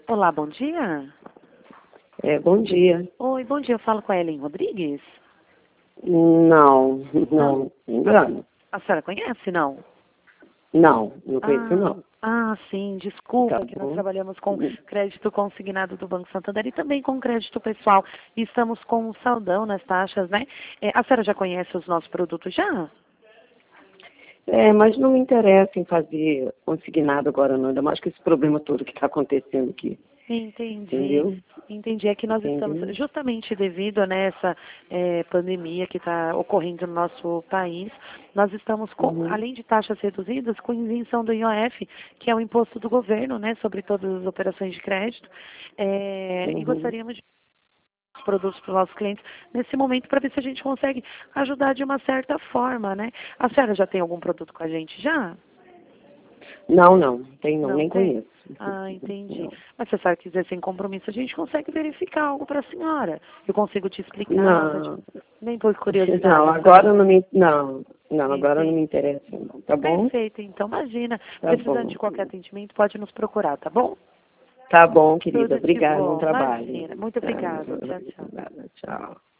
Olá, bom dia. Bom dia. Oi, bom dia. Eu falo com a Ellen Rodrigues. Não, engano. A senhora conhece, não? Não conheço, não. Sim. Desculpa Tá que nós bom. trabalhamos com crédito consignado do Banco Santander e também com crédito pessoal. E estamos com um saldão nas taxas, né? A senhora já conhece os nossos produtos já? Mas não me interessa em fazer consignado agora, não. Ainda mais com esse problema todo que está acontecendo aqui. Entendi. Entendeu? Entendi. É que nós estamos, Entendeu? justamente devido a essa pandemia que está ocorrendo no nosso país, nós estamos, Uhum. além de taxas reduzidas, com isenção do IOF, que é o imposto do governo, né, sobre todas as operações de crédito, e Uhum. gostaríamos de produtos para os nossos clientes nesse momento para ver se a gente consegue ajudar de uma certa forma, né? A senhora já tem algum produto com a gente já? Não, tem não, Não nem tem? conheço. Entendi. Não. Mas se a senhora quiser sem compromisso, a gente consegue verificar algo para a senhora. Eu consigo te explicar, Não, nem por não, curiosidade, a senhora agora não me. Não, agora não entende. me interessa, não. Tá bom? Perfeito, então imagina. Tá Precisando bom, de qualquer querida. atendimento, pode nos procurar, tá bom? Tá bom, querida. Tudo de Obrigada, bom bom. trabalho. Imagina. Muito Tá, obrigada. Tchau, tchau. nada, tchau.